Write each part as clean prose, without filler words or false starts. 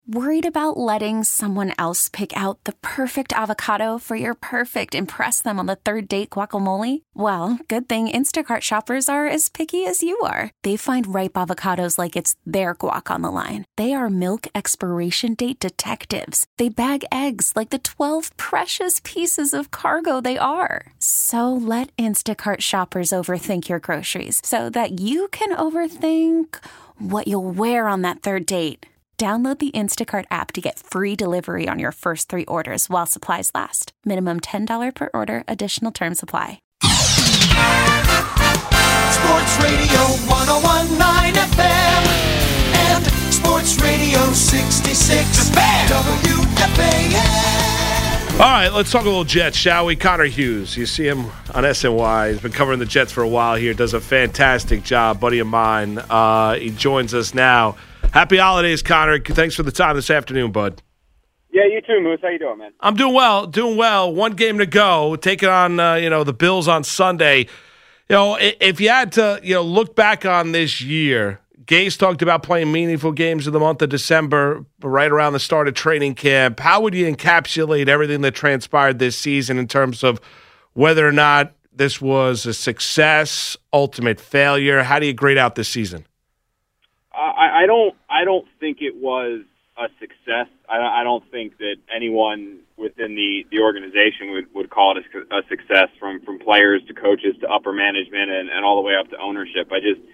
Worried about letting someone else pick out the perfect avocado for your perfect impress them on the third date guacamole? Well, good thing Instacart shoppers are as picky as you are. They find ripe avocados like it's their guac on the line. They are milk expiration date detectives. They bag eggs like the 12 precious pieces of cargo they are. So let Instacart shoppers overthink your groceries so that you can overthink what you'll wear on that third date. Download the Instacart app to get free delivery on your first 3 orders while supplies last. Minimum $10 per order. Additional terms apply. Sports Radio 101.9 FM and Sports Radio 66 WFAN. All right, let's talk a little Jets, shall we? Connor Hughes, you see him on SNY. He's been covering the Jets for a while here. Does a fantastic job, buddy of mine. He joins us now. Happy holidays, Connor. Thanks for the time this afternoon, bud. Yeah, you too, Moose. How you doing, man? I'm doing well. One game to go. Taking on, the Bills on Sunday. If you had to, look back on this year, Gase talked about playing meaningful games in the month of December, right around the start of training camp. How would you encapsulate everything that transpired this season in terms of whether or not this was a success, ultimate failure? How do you grade out this season? I don't think it was a success. I don't think that anyone within the organization would call it a success, from players to coaches to upper management and all the way up to ownership.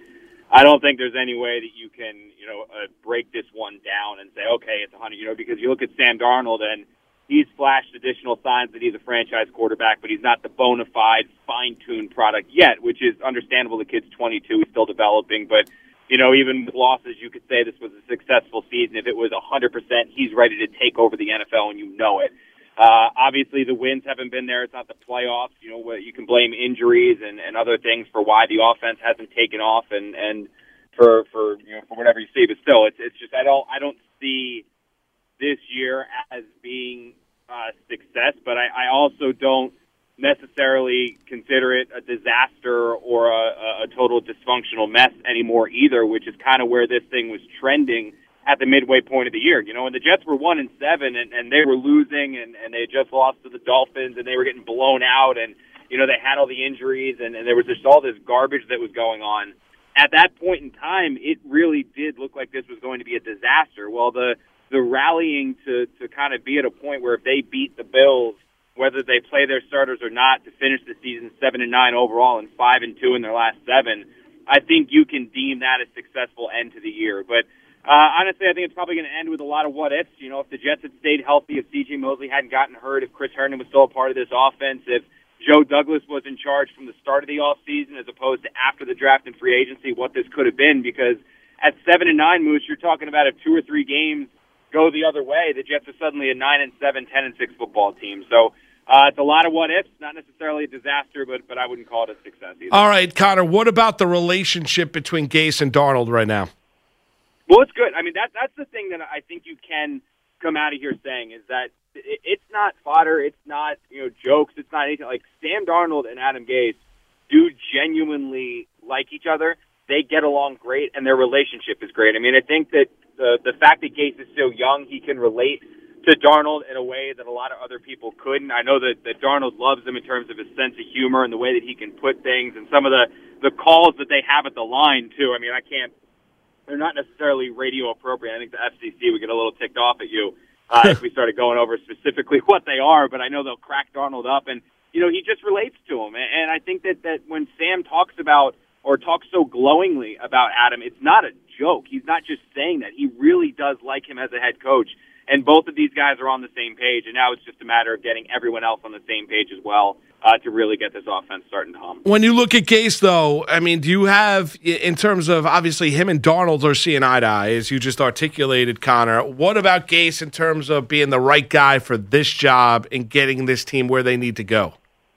I don't think there's any way that you can break this one down and say, okay, it's 100. Because you look at Sam Darnold and he's flashed additional signs that he's a franchise quarterback, but he's not the bona fide fine-tuned product yet, which is understandable. The kid's 22, he's still developing, but even with losses, you could say this was a successful season. If it was 100%, he's ready to take over the NFL, and you know it. Obviously, the wins haven't been there. It's not the playoffs. You can blame injuries and other things for why the offense hasn't taken off, and for whatever you see. But still, it's just I don't see this year as being a success. But I also don't necessarily consider it a disaster or a total dysfunctional mess anymore either, which is kind of where this thing was trending at the midway point of the year. When the Jets were 1-7 and they were losing and they had just lost to the Dolphins and they were getting blown out and, they had all the injuries and there was just all this garbage that was going on. At that point in time, it really did look like this was going to be a disaster. Well, the rallying to kind of be at a point where if they beat the Bills, whether they play their starters or not, to finish the season 7-9 overall and 5-2 in their last 7, I think you can deem that a successful end to the year. But honestly, I think it's probably going to end with a lot of what ifs. If the Jets had stayed healthy, if C.J. Mosley hadn't gotten hurt, if Chris Herndon was still a part of this offense, if Joe Douglas was in charge from the start of the offseason as opposed to after the draft and free agency, what this could have been. Because at 7-9, Moose, you're talking about if 2 or 3 games go the other way, the Jets are suddenly a 9-7, 10-6 football team. So it's a lot of what ifs, not necessarily a disaster, but I wouldn't call it a success either. All right, Connor, what about the relationship between Gase and Darnold right now? Well, it's good. I mean, that's the thing that I think you can come out of here saying is that it's not fodder, it's not jokes, it's not anything. Like Sam Darnold and Adam Gase do genuinely like each other. They get along great, and their relationship is great. I mean, I think that the fact that Gase is so young, he can relate to Darnold in a way that a lot of other people couldn't. I know that Darnold loves him in terms of his sense of humor and the way that he can put things and some of the calls that they have at the line, too. I mean, they're not necessarily radio appropriate. I think the FCC would get a little ticked off at you if we started going over specifically what they are, but I know they'll crack Darnold up, and, he just relates to him. And I think that when Sam talks about or talks so glowingly about Adam, it's not a joke. He's not just saying that. He really does like him as a head coach. And both of these guys are on the same page, and now it's just a matter of getting everyone else on the same page as well to really get this offense starting to hum. When you look at Gase, though, I mean, do you have, in terms of, obviously, him and Darnold are seeing eye to eye, as you just articulated, Connor. What about Gase in terms of being the right guy for this job and getting this team where they need to go?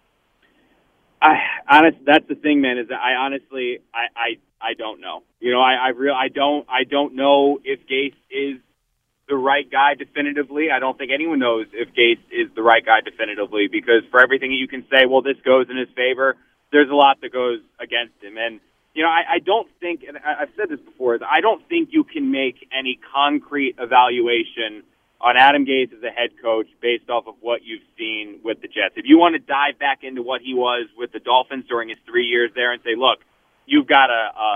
That's the thing, man, is that I don't know. I don't know if Gase is the right guy definitively. I don't think anyone knows if Gase is the right guy definitively, because for everything you can say, well, this goes in his favor, there's a lot that goes against him. And, I don't think, and I've said this before, I don't think you can make any concrete evaluation on Adam Gase as a head coach based off of what you've seen with the Jets. If you want to dive back into what he was with the Dolphins during his 3 years there and say, look, you've got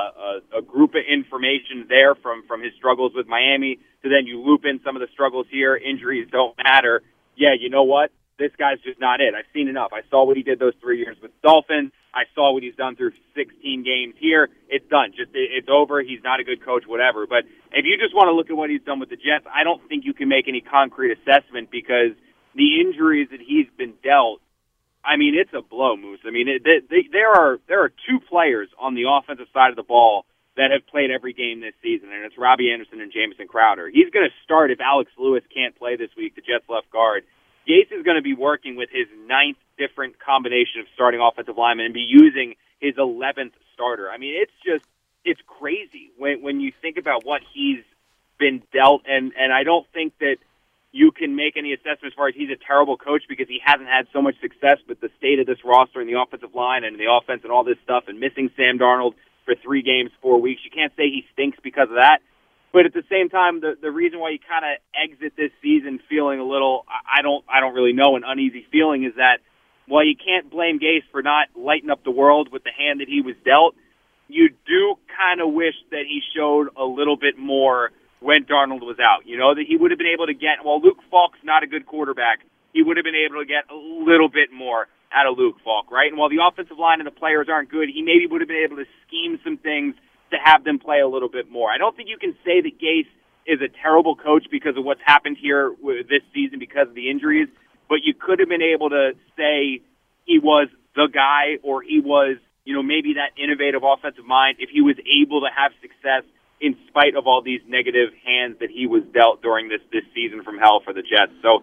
a group of information there from his struggles with Miami, to then you loop in some of the struggles here, injuries don't matter. Yeah, you know what? This guy's just not it. I've seen enough. I saw what he did those 3 years with Dolphins. I saw what he's done through 16 games here. It's done. It's over. He's not a good coach, whatever. But if you just want to look at what he's done with the Jets, I don't think you can make any concrete assessment because the injuries that he's been dealt, I mean, it's a blow, Moose. I mean, there are two players on the offensive side of the ball that have played every game this season, and it's Robbie Anderson and Jamison Crowder. He's going to start if Alex Lewis can't play this week, the Jets left guard. Gase is going to be working with his 9th different combination of starting offensive linemen and be using his 11th starter. I mean, it's crazy when you think about what he's been dealt, and I don't think that you can make any assessment as far as he's a terrible coach because he hasn't had so much success with the state of this roster and the offensive line and the offense and all this stuff and missing Sam Darnold for 3 games, 4 weeks. You can't say he stinks because of that. But at the same time, the reason why you kind of exit this season feeling a little, I don't really know, an uneasy feeling is that while you can't blame Gase for not lighting up the world with the hand that he was dealt, you do kind of wish that he showed a little bit more when Darnold was out. You know, that he would have been able to get, while Luke Falk's not a good quarterback, he would have been able to get a little bit more out of Luke Falk, right? And while the offensive line and the players aren't good, he maybe would have been able to scheme some things to have them play a little bit more. I don't think you can say that Gase is a terrible coach because of what's happened here this season because of the injuries, but you could have been able to say he was the guy or he was, maybe that innovative offensive mind if he was able to have success in spite of all these negative hands that he was dealt during this season from hell for the Jets. So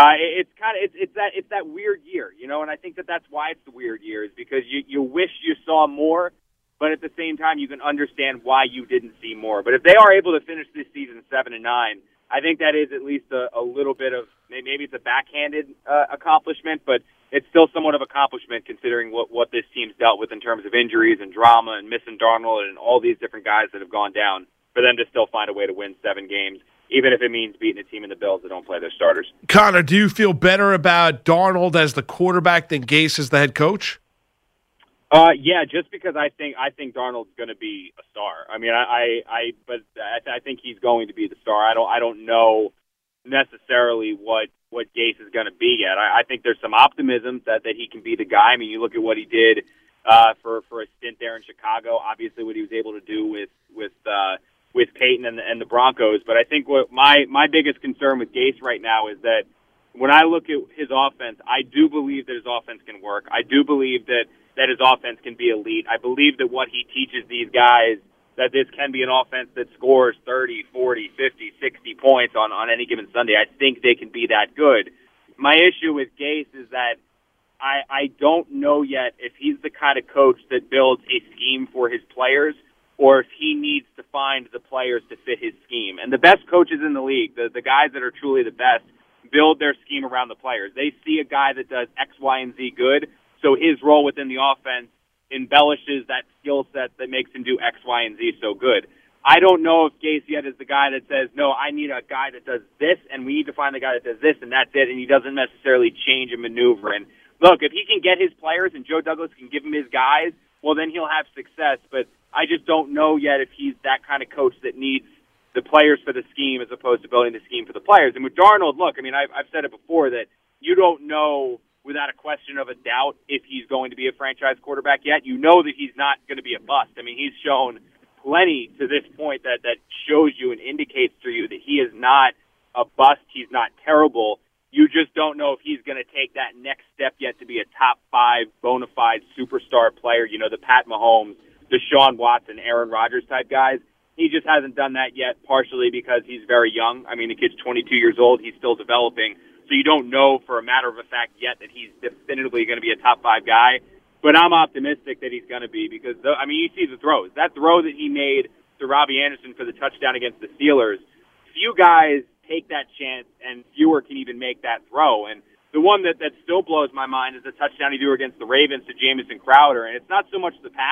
it's that weird year, and I think that's why it's the weird year is because you wish you saw more. But at the same time, you can understand why you didn't see more. But if they are able to finish this season 7-9, I think that is at least a little bit of maybe it's a backhanded accomplishment, but it's still somewhat of accomplishment considering what this team's dealt with in terms of injuries and drama and missing Darnold and all these different guys that have gone down. For them to still find a way to win 7 games, even if it means beating a team in the Bills that don't play their starters. Connor, do you feel better about Darnold as the quarterback than Gase as the head coach? Yeah, just because I think Darnold's going to be a star. I mean, I think he's going to be the star. I don't know necessarily what Gase is going to be yet. I think there's some optimism that he can be the guy. I mean, you look at what he did for a stint there in Chicago. Obviously, what he was able to do with Peyton and the Broncos. But I think what my biggest concern with Gase right now is that when I look at his offense, I do believe that his offense can work. I do believe that his offense can be elite. I believe that what he teaches these guys, that this can be an offense that scores 30, 40, 50, 60 points on any given Sunday. I think they can be that good. My issue with Gase is that I don't know yet if he's the kind of coach that builds a scheme for his players or if he needs to find the players to fit his scheme. And the best coaches in the league, the guys that are truly the best, build their scheme around the players. They see a guy that does X, Y, and Z good, so his role within the offense embellishes that skill set that makes him do X, Y, and Z so good. I don't know if Gase yet is the guy that says, no, I need a guy that does this, and we need to find the guy that does this, and that's it, and he doesn't necessarily change and maneuver. And look, if he can get his players and Joe Douglas can give him his guys, well, then he'll have success. But I just don't know yet if he's that kind of coach that needs the players for the scheme as opposed to building the scheme for the players. And with Darnold, look, I mean, I've said it before that you don't know without a question of a doubt if he's going to be a franchise quarterback yet. You know that he's not going to be a bust. I mean, he's shown plenty to this point that shows you and indicates to you that he is not a bust. He's not terrible. You just don't know if he's going to take that next step yet to be a top 5 bona fide superstar player, you know, the Pat Mahomes, Deshaun Watson, Aaron Rodgers type guys. He just hasn't done that yet, partially because he's very young. I mean, the kid's 22 years old. He's still developing. So you don't know for a matter of a fact yet that he's definitively going to be a top 5 guy. But I'm optimistic that he's going to be because, I mean, you see the throws. That throw that he made to Robbie Anderson for the touchdown against the Steelers, few guys take that chance and fewer can even make that throw. And the one that still blows my mind is the touchdown he threw against the Ravens to Jamison Crowder. And it's not so much the pass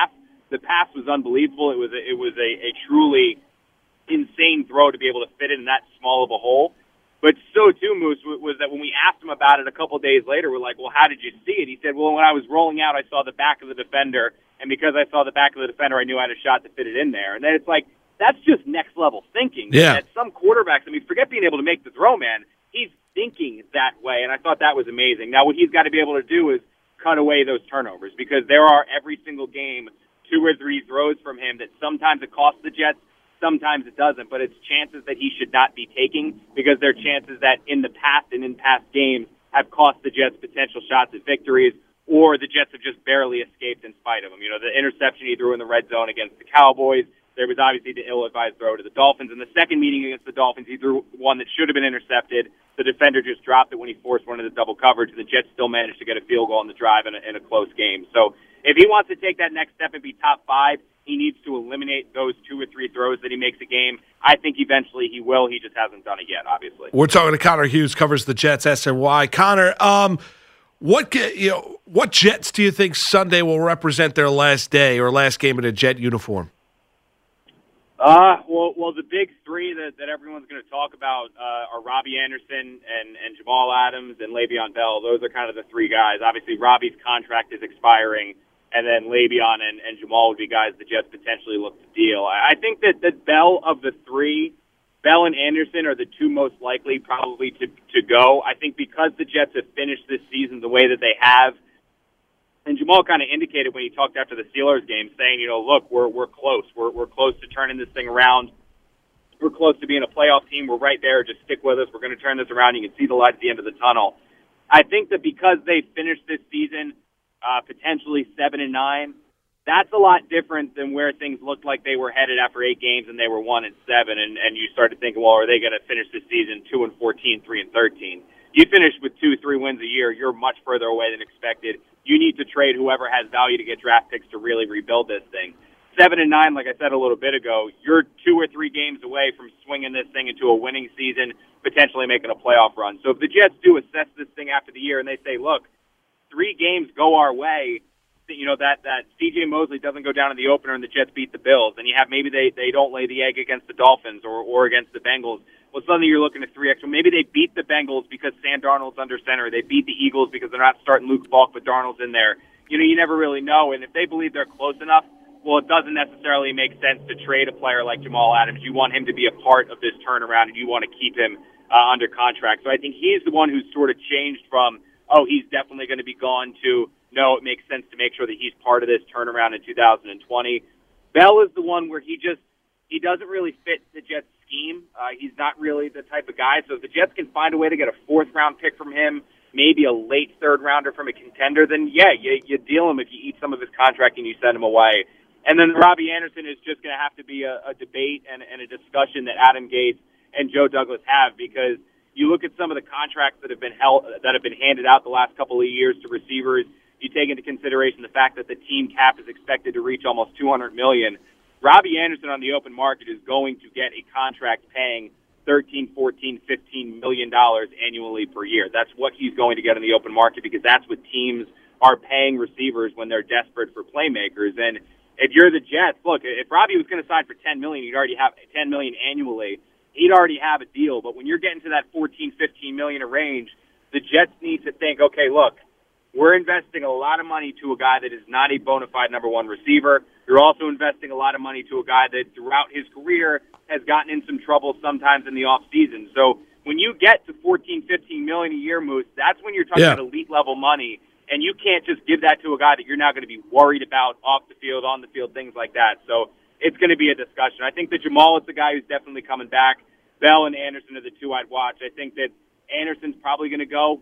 The pass was unbelievable. It was a truly insane throw to be able to fit it in that small of a hole. But so too, Moose, was that when we asked him about it a couple days later, we're like, well, how did you see it? He said, well, when I was rolling out, I saw the back of the defender, and because I saw the back of the defender, I knew I had a shot to fit it in there. And then it's like, that's just next level thinking. Yeah. And some quarterbacks, I mean, forget being able to make the throw, man. He's thinking that way, and I thought that was amazing. Now, what he's got to be able to do is cut away those turnovers, because there are every single game 2 or 3 throws from him that sometimes it costs the Jets, sometimes it doesn't, but it's chances that he should not be taking, because they're chances that in the past and in past games have cost the Jets potential shots at victories, or the Jets have just barely escaped in spite of them. You know, the interception he threw in the red zone against the Cowboys, there was obviously the ill-advised throw to the Dolphins. In the second meeting against the Dolphins, he threw one that should have been intercepted. The defender just dropped it when he forced one of the double coverage, and the Jets still managed to get a field goal on the drive in a close game. So if he wants to take that next step and be top 5, he needs to eliminate those 2 or 3 throws that he makes a game. I think eventually he will. He just hasn't done it yet, obviously. We're talking to Connor Hughes, covers the Jets, SNY. Connor, what Jets do you think Sunday will represent their last day or last game in a Jet uniform? Well, the big 3 that everyone's going to talk about are Robbie Anderson and Jamal Adams and Le'Veon Bell. Those are kind of the 3 guys. Obviously, Robbie's contract is expiring, and then Le'Veon and Jamal would be guys the Jets potentially look to deal. I think that Bell of the 3, Bell and Anderson are the 2 most likely probably to go. I think because the Jets have finished this season the way that they have, and Jamal kind of indicated when he talked after the Steelers game, saying, you know, look, we're close. We're close to turning this thing around. We're close to being a playoff team. We're right there. Just stick with us. We're going to turn this around. You can see the light at the end of the tunnel. I think that because they finished this season potentially 7-9, that's a lot different than where things looked like they were headed after 8 games and they were 1-7, and you started thinking, well, are they going to finish this season 2-14, 3-13? You finish with 2-3 wins a year, you're much further away than expected. You need to trade whoever has value to get draft picks to really rebuild this thing. 7-9, like I said a little bit ago, you're 2 or 3 games away from swinging this thing into a winning season, potentially making a playoff run. So if the Jets do assess this thing after the year and they say, look, 3 games go our way, you know, that C.J. Mosley doesn't go down in the opener and the Jets beat the Bills, and you have maybe they don't lay the egg against the Dolphins or against the Bengals. Well, suddenly you're looking at 3 extra. Maybe they beat the Bengals because Sam Darnold's under center. They beat the Eagles because they're not starting Luke Falk, but Darnold's in there. You know, you never really know. And if they believe they're close enough, well, it doesn't necessarily make sense to trade a player like Jamal Adams. You want him to be a part of this turnaround, and you want to keep him under contract. So I think he's the one who's sort of changed from, oh, he's definitely going to be gone, to, no, it makes sense to make sure that he's part of this turnaround in 2020. Bell is the one where he doesn't really fit the Jets' scheme. He's not really the type of guy. So if the Jets can find a way to get a 4th-round pick from him, maybe a late 3rd-rounder from a contender, then, yeah, you deal him if you eat some of his contract and you send him away. And then Robbie Anderson is just going to have to be a debate and a discussion that Adam Gase and Joe Douglas have, because you look at some of the contracts that have been handed out the last couple of years to receivers. You take into consideration the fact that the team cap is expected to reach almost $200 million. Robbie Anderson on the open market is going to get a contract paying $13, $14, $15 million annually per year. That's what he's going to get in the open market, because that's what teams are paying receivers when they're desperate for playmakers. And if you're the Jets, look, if Robbie was going to sign for $10 million, he'd already have $10 million annually. He'd already have a deal. But when you're getting to that $14, $15 million range, the Jets need to think, okay, look, we're investing a lot of money to a guy that is not a bona fide number 1 receiver. You're also investing a lot of money to a guy that throughout his career has gotten in some trouble sometimes in the off season. So when you get to $14, $15 million a year, Moose, that's when you're talking about elite level money, and you can't just give that to a guy that you're not going to be worried about off the field, on the field, things like that. So it's going to be a discussion. I think that Jamal is the guy who's definitely coming back. Bell and Anderson are the 2 I'd watch. I think that Anderson's probably going to go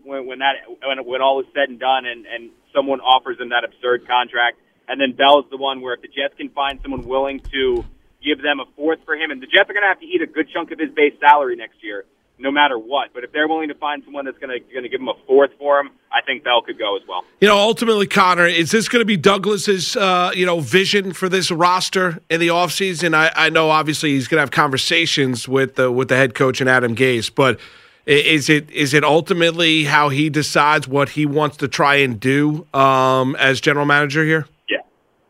when all is said and done, and someone offers him that absurd contract. And then Bell's the one where if the Jets can find someone willing to give them a 4th for him, and the Jets are going to have to eat a good chunk of his base salary next year, no matter what. But if they're willing to find someone that's going to give him a 4th for him, I think Bell could go as well. You know, ultimately, Connor, is this going to be Douglas's vision for this roster in the offseason? I know obviously he's going to have conversations with the head coach and Adam Gase, but is it ultimately how he decides what he wants to try and do as general manager here?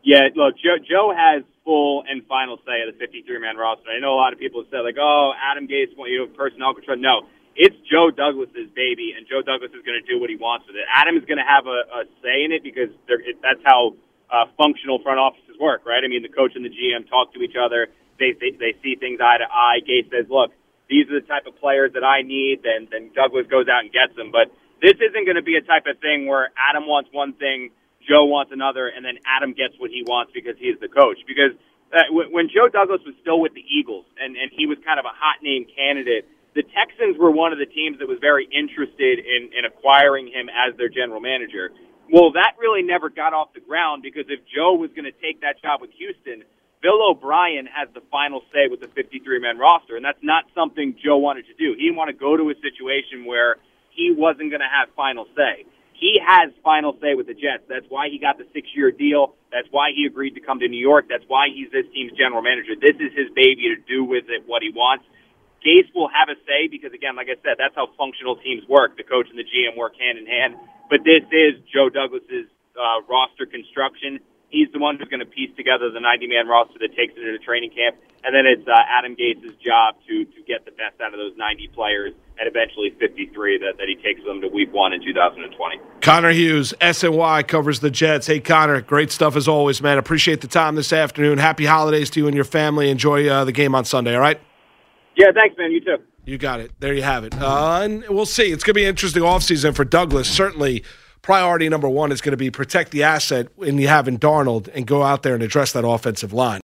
Yeah, look, Joe has full and final say of the 53-man roster. I know a lot of people have said, like, oh, Adam Gase, personnel control. No, it's Joe Douglas's baby, and Joe Douglas is going to do what he wants with it. Adam is going to have a say in it because that's how functional front offices work, right? I mean, the coach and the GM talk to each other. They see things eye to eye. Gase says, look, these are the type of players that I need. Then Douglas goes out and gets them. But this isn't going to be a type of thing where Adam wants one thing, Joe wants another, and then Adam gets what he wants because he's the coach. Because when Joe Douglas was still with the Eagles and he was kind of a hot name candidate, the Texans were one of the teams that was very interested in acquiring him as their general manager. Well, that really never got off the ground because if Joe was going to take that job with Houston, Bill O'Brien has the final say with the 53-man roster, and that's not something Joe wanted to do. He didn't want to go to a situation where he wasn't going to have final say. He has final say with the Jets. That's why he got the 6-year deal. That's why he agreed to come to New York. That's why he's this team's general manager. This is his baby to do with it what he wants. Gase will have a say because, again, like I said, that's how functional teams work. The coach and the GM work hand in hand. But this is Joe Douglas's roster construction. He's the one who's going to piece together the 90-man roster that takes it into training camp. And then it's Adam Gase's job to get the best out of those 90 players and eventually 53 that he takes them to week 1 in 2020. Connor Hughes, SNY, covers the Jets. Hey, Connor, great stuff as always, man. Appreciate the time this afternoon. Happy holidays to you and your family. Enjoy the game on Sunday, all right? Yeah, thanks, man. You too. You got it. There you have it. And we'll see. It's going to be an interesting offseason for Douglas. Certainly, priority number one is going to be protect the asset when you have in Darnold and go out there and address that offensive line.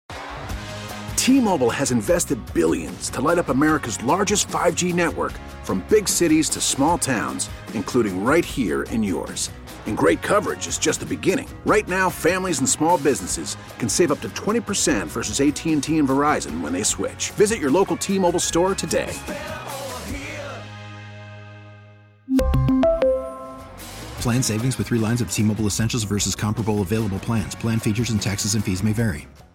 T-Mobile has invested billions to light up America's largest 5G network, from big cities to small towns, including right here in yours. And great coverage is just the beginning. Right now, families and small businesses can save up to 20% versus AT&T and Verizon when they switch. Visit your local T-Mobile store today. Plan savings with 3 lines of T-Mobile Essentials versus comparable available plans. Plan features and taxes and fees may vary.